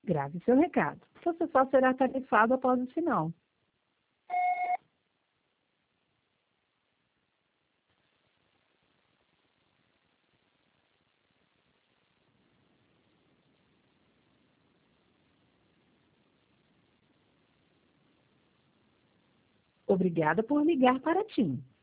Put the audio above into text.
Grave seu recado. Você só será tarifado após o sinal. Obrigada por ligar para a TIM.